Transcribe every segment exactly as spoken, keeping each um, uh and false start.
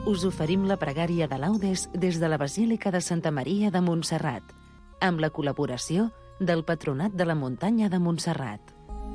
us oferim la pregària de laudes des de la Basílica de Santa Maria de Montserrat, amb la col·laboració del Patronat de la Muntanya de Montserrat.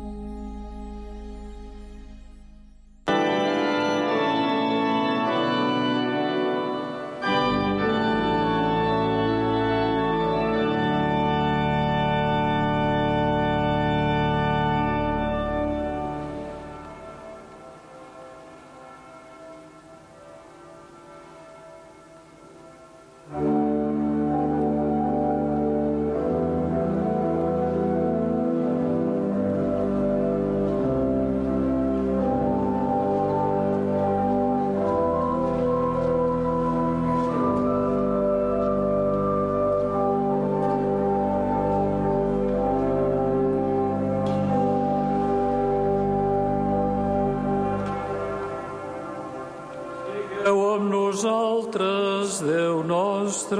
Amb nosaltres, Déu nostre.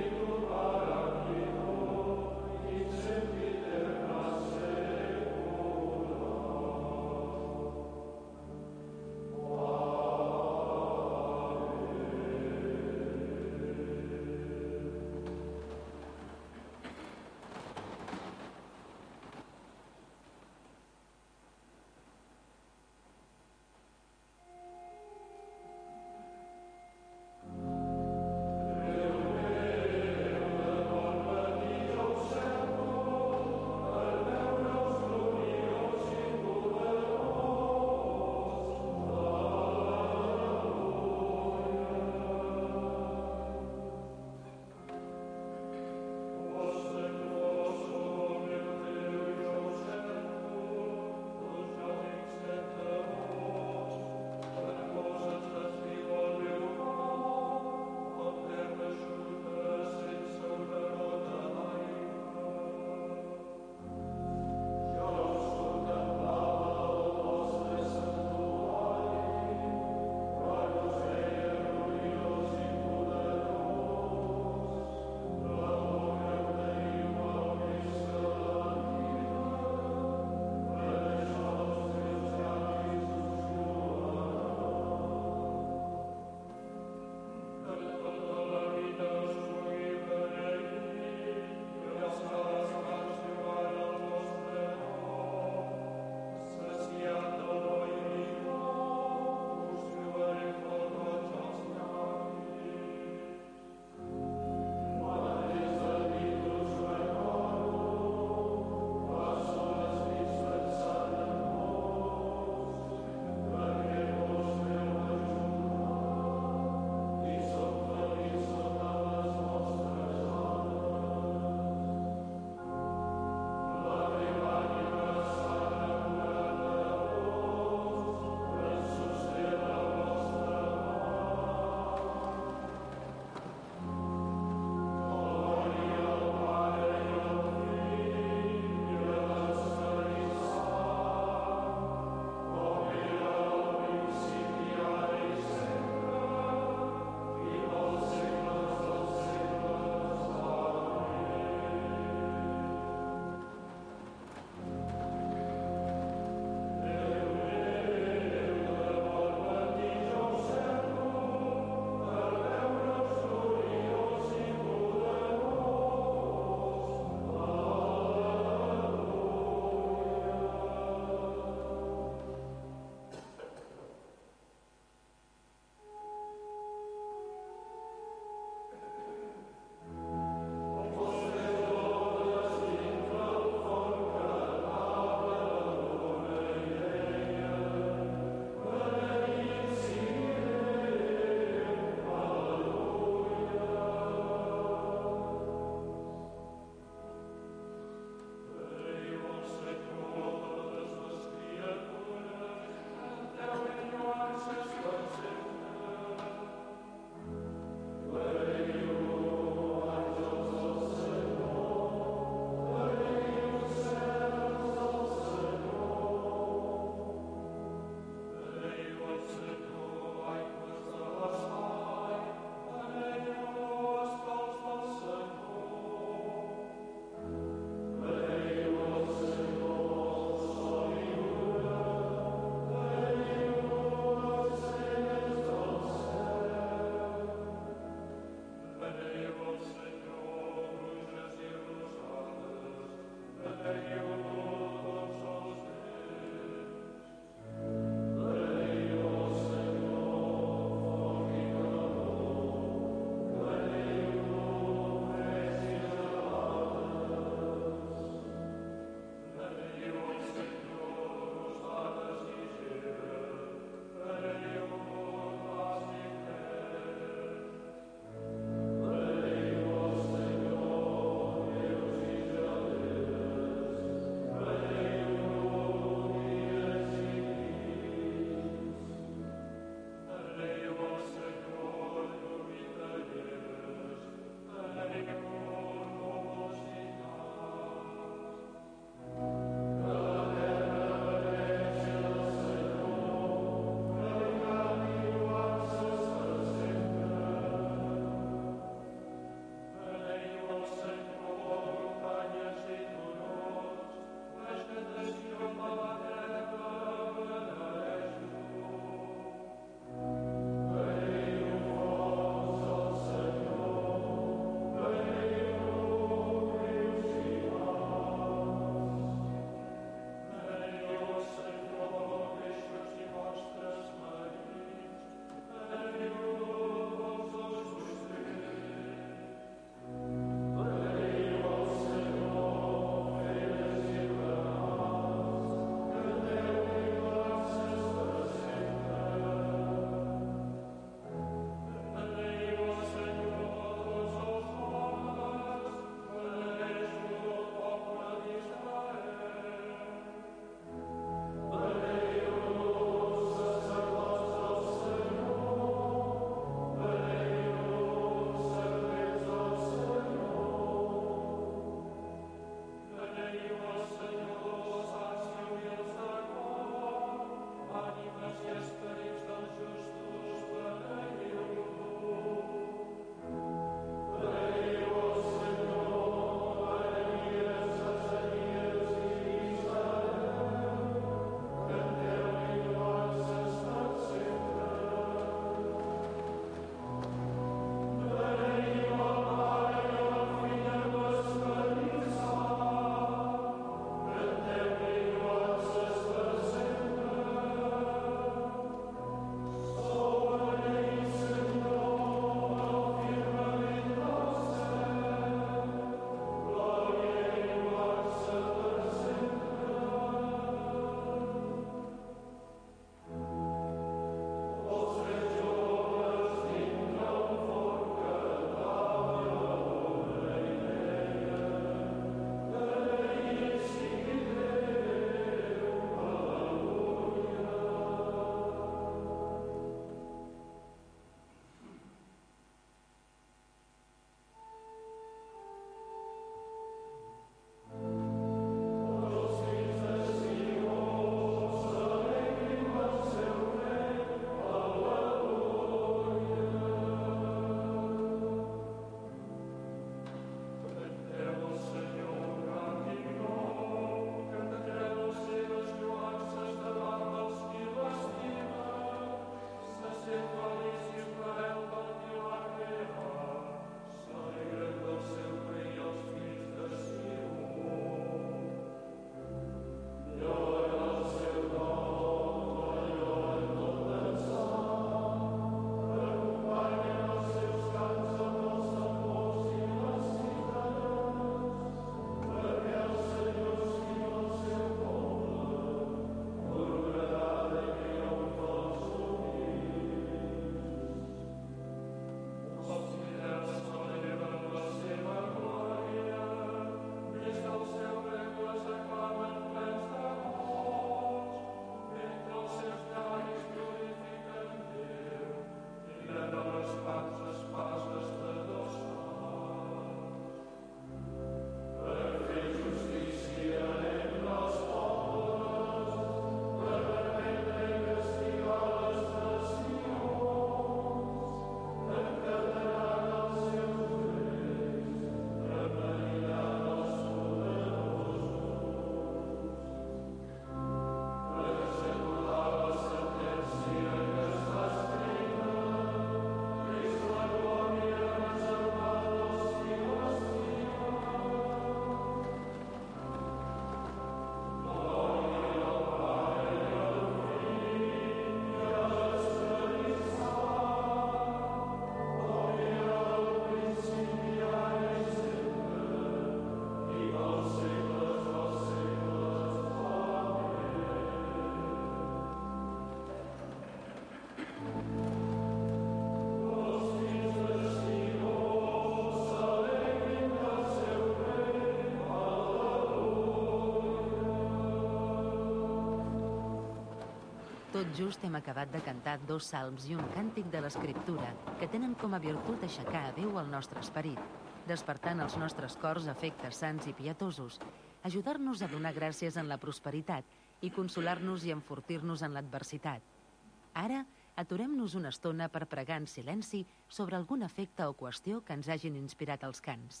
Tot just hem acabat de cantar dos salms i un càntic de l'Escriptura que tenen com a virtut aixecar a Déu el nostre esperit, despertant als nostres cors afectes sants i pietosos, ajudar-nos a donar gràcies en la prosperitat i consolar-nos i enfortir-nos en l'adversitat. Ara, aturem-nos una estona per pregar en silenci sobre algun efecte o qüestió que ens hagin inspirat els cants.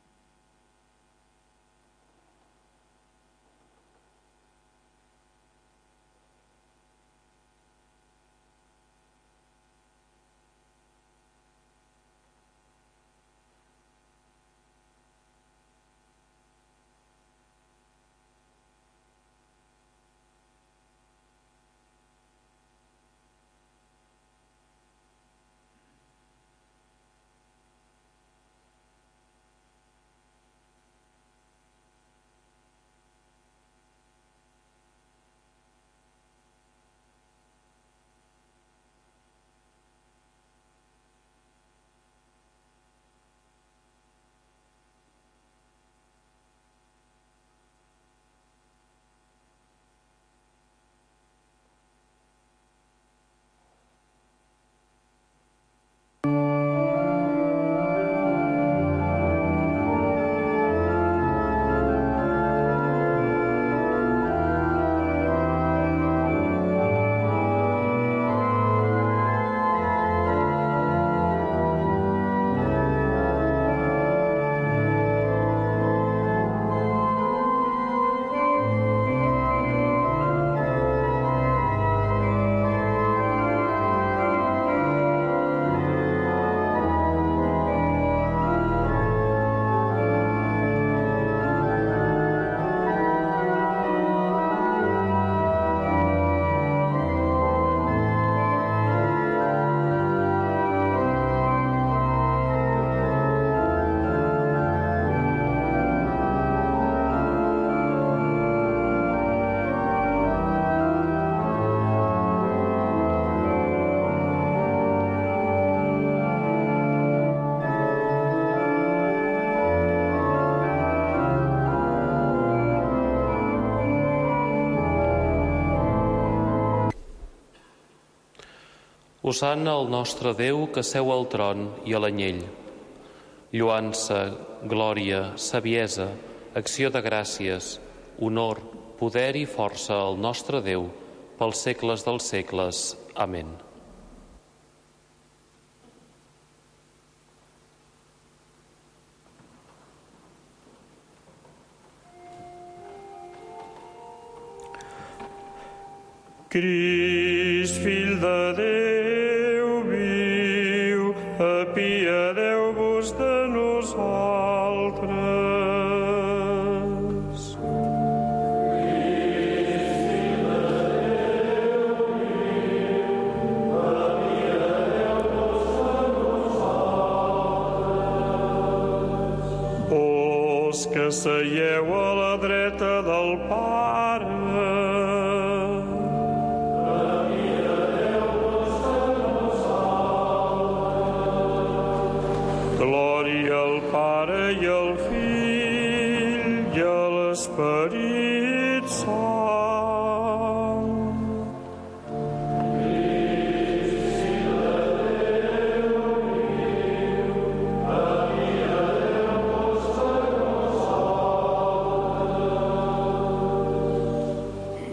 Hosanna al nostre Déu que seu al tron i a l'anyell. Lloança, glòria, saviesa, acció de gràcies, honor, poder i força al nostre Déu pels segles dels segles. Amén. Crist, fill de Déu viu, apiadeu-vos de nosaltres. Crist, fill de Déu viu, apiadeu-vos de nosaltres. Vos que seieu a la dreta del Pare, glòria al Pare i al Fill i a l'Esperit Sant. Crist, fill de Déu viu, apiadeu-vos de nosaltres.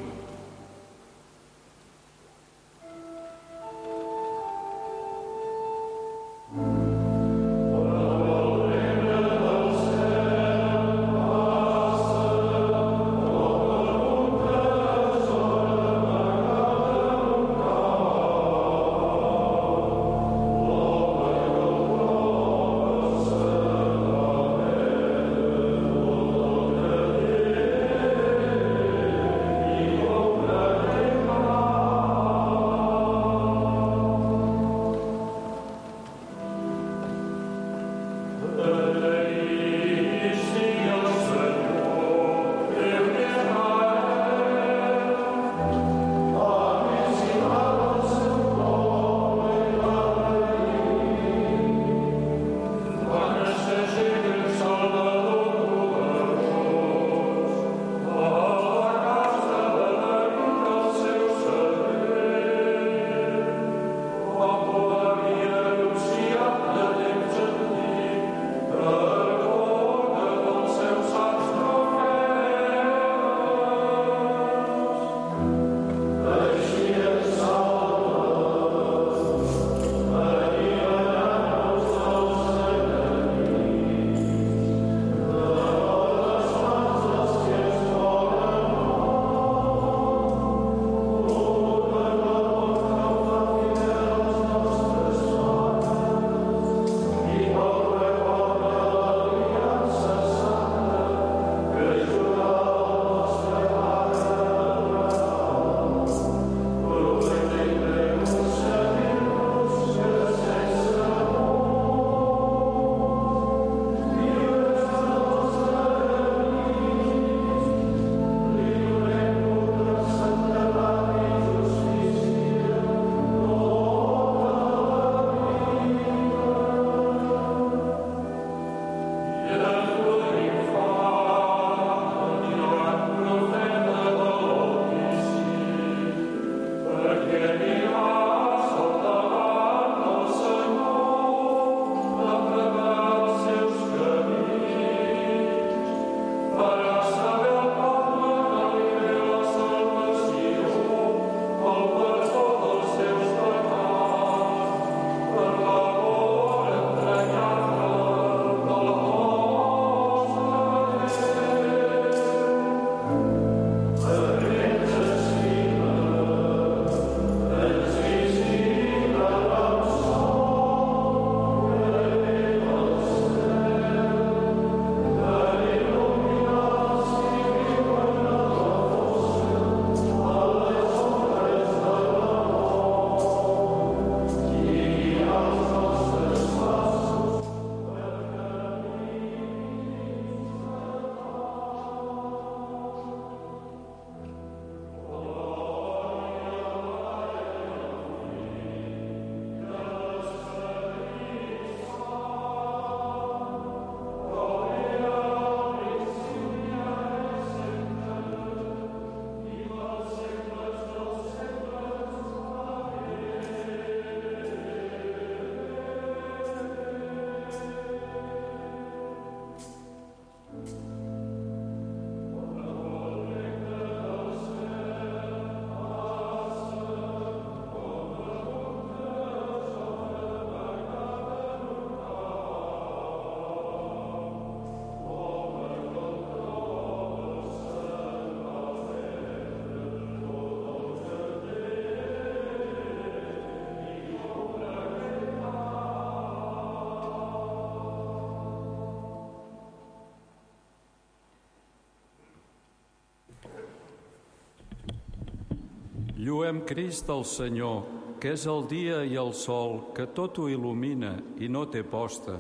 Lluem Crist el Senyor, que és el dia i el sol, que tot ho il·lumina i no té posta.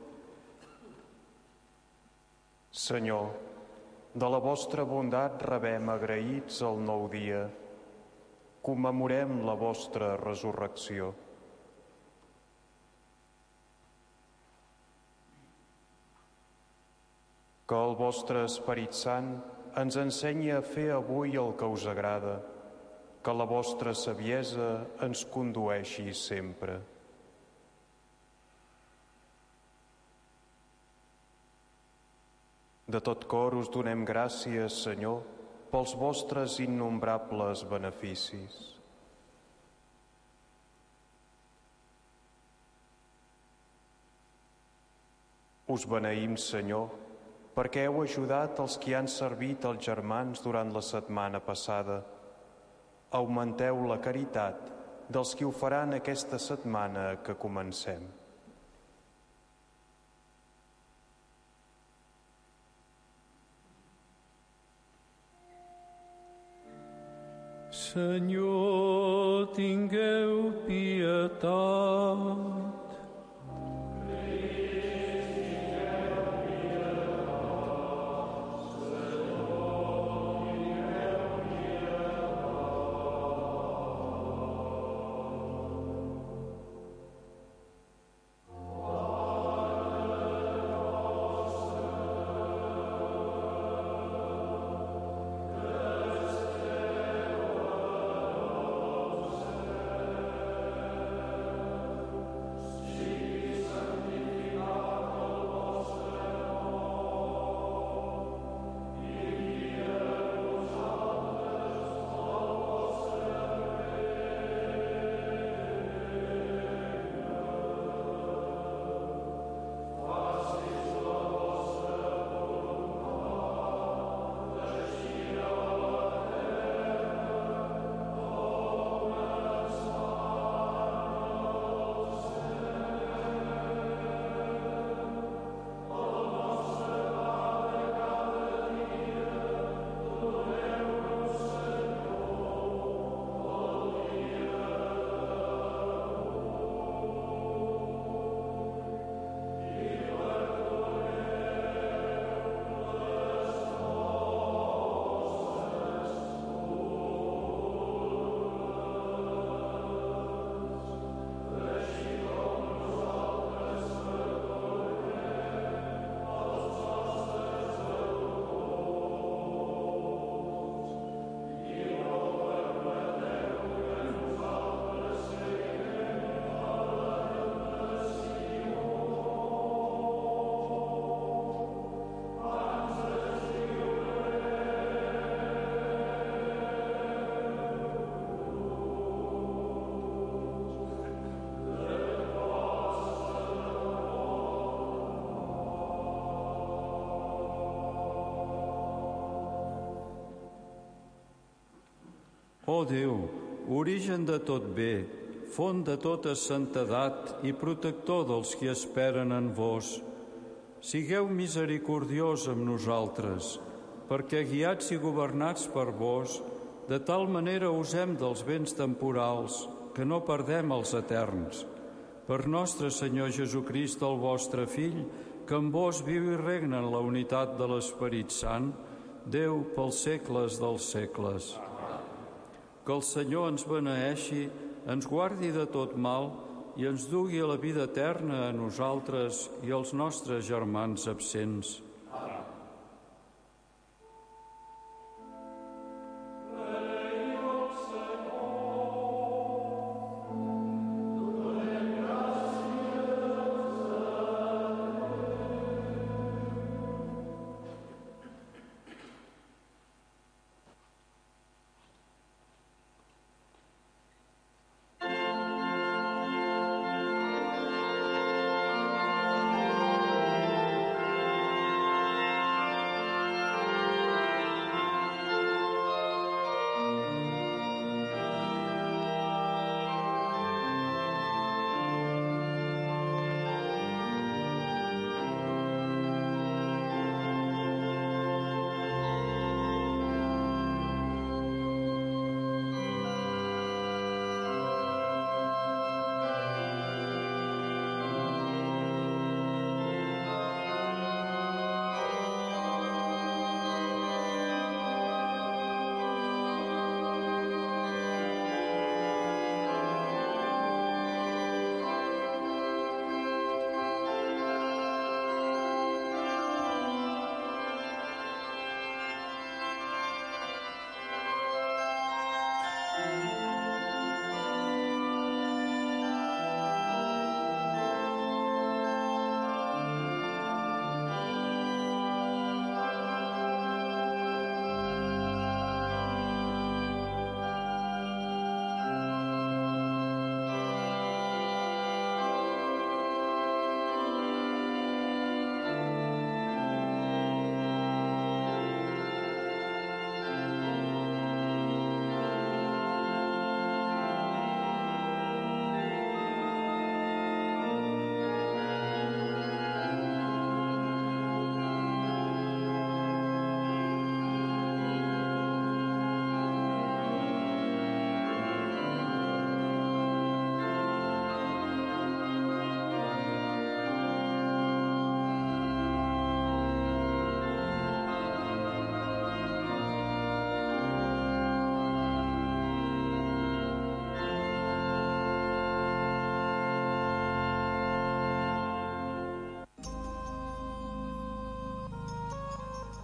Senyor, de la vostra bondat rebem agraïts el nou dia. Commemorem la vostra resurrecció. Que el vostre Esperit Sant ens ensenyi a fer avui el que us agrada, que la vostra saviesa ens condueixi sempre. De tot cor us donem gràcies, Senyor, pels vostres innombrables beneficis. Us beneïm, Senyor, perquè heu ajudat els qui han servit els germans durant la setmana passada. Augmenteu la caritat dels qui ho faran aquesta setmana que comencem. Senyor, tingueu pietat. Ó Déu, origen de tot bé, font de tota santedat i protector dels qui esperen en vos, sigueu misericordiós amb nosaltres, perquè guiats i governats per vos, de tal manera usem dels béns temporals que no perdem els eterns. Per nostre Senyor Jesucrist, el vostre Fill, que en vos viu i regna en la unitat de l'Esperit Sant, Déu pels segles dels segles. Que el Senyor ens beneeixi, ens guardi de tot mal i ens dugui a la vida eterna a nosaltres i als nostres germans absents.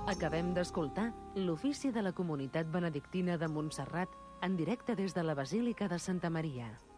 Acabem d'escoltar l'ofici de la Comunitat Benedictina de Montserrat en directe des de la Basílica de Santa Maria.